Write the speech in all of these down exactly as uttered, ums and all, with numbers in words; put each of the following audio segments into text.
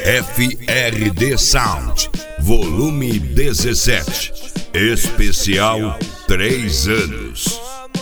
F R D Sound, volume dezessete, especial três anos.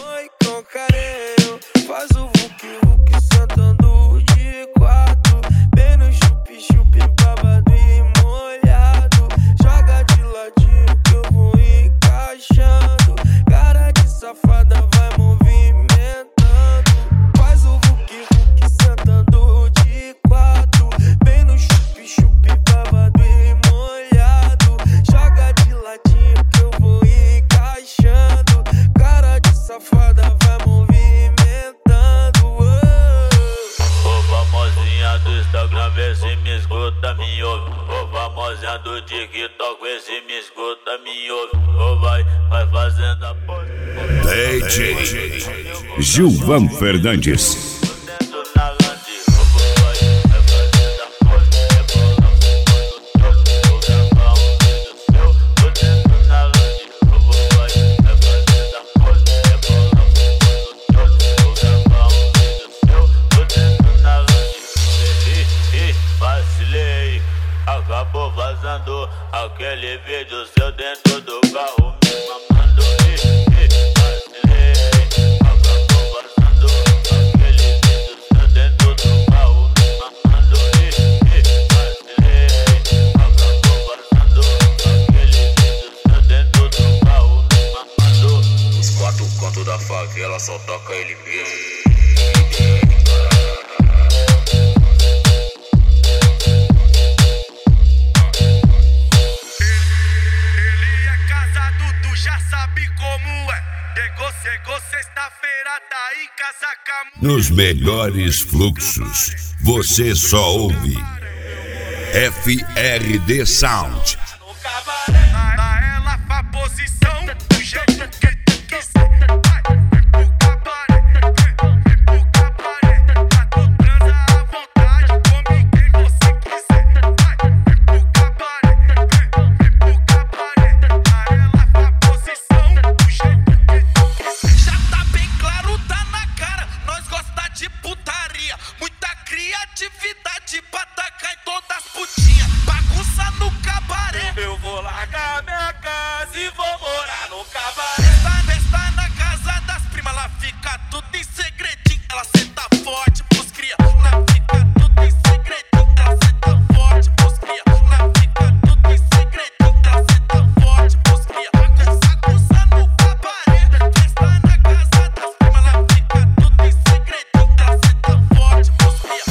Do TikTok, vê se me escuta, me ouve, ou vai, vai fazendo a porra. D J Gilvan Fernandes. Acabou vazando aquele vídeo seu dentro do carro, me mamando, e, e, vacilei. Acabou vazando aquele vídeo seu dentro do carro, me mamando, e, e, vacilei. Acabou vazando aquele vídeo seu dentro do carro, me mamando. Os quatro cantos da favela só toca ele mesmo. Nos melhores fluxos, você só ouve F R D Sound. Criatividade pra tacar em todas as putinhas. Bagunça no cabaré. Eu vou largar minha casa e vou morar no cabaré. Festa, festa na casa das primas, ela fica tudo em segredinho. Ela senta forte pros cria. Ela fica tudo em segredinho. Ela senta forte pros cria. Ela fica tudo em segredinho. Ela senta forte pros cria. Bagunça, bagunça no cabaré. Festa na casa das primas, ela fica tudo em segredinho. Ela senta forte pros cria.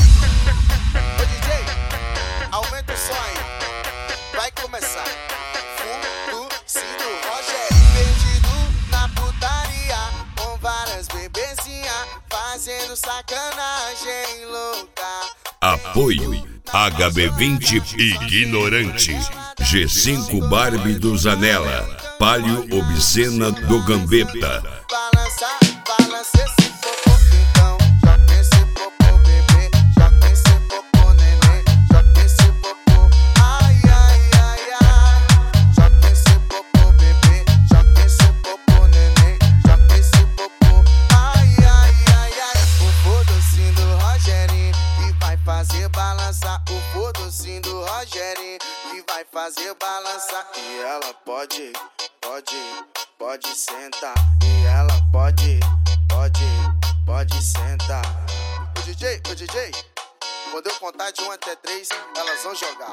Ô D J, aumenta o som aí, vai começar. Fundo, Cido, Rogério, perdido na putaria, com várias bebezinhas, fazendo sacanagem louca. Apoio H B vinte Ignorante, G cinco Barbie do Zanella, Palio Obscena do Gambetta. Balança, balança esse popô, então joga esse popô, bebê, joga esse popô, neném, joga esse popô, ai, ai, ai, ai, joga esse popô, bebê, joga esse popô, neném, joga esse popô, ai, ai, ai, ai, o fodocinho do Rogerinho que vai fazer balançar, o fodocinho do Rogerinho que vai fazer balançar, e ela pode, pode, pode sentar, e ela pode, pode, pode sentar. O D J, o D J, quando eu contar de um até três, elas vão jogar.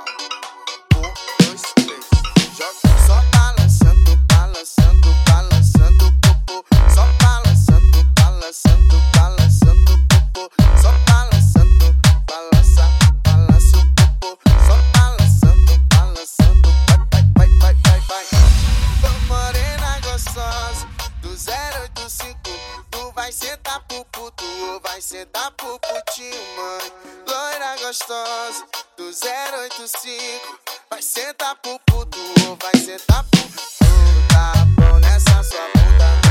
Um, dois, três, joga. Só balançando, balançando, balançando popô. Só balançando, balançando, balançando popô. Só balançando, balança, balança o popô. Só balançando, balançando, vai, vai, vai, vai, vai, vai. Ô morena gostosa, do zero oito cinco, tu vai sentar pro puto ou vai sentar pro putinho, mãe. Loira gostosa, do zero oito cinco, vai sentar pro puto ou vai sentar pro puto. Tá bom nessa sua bunda.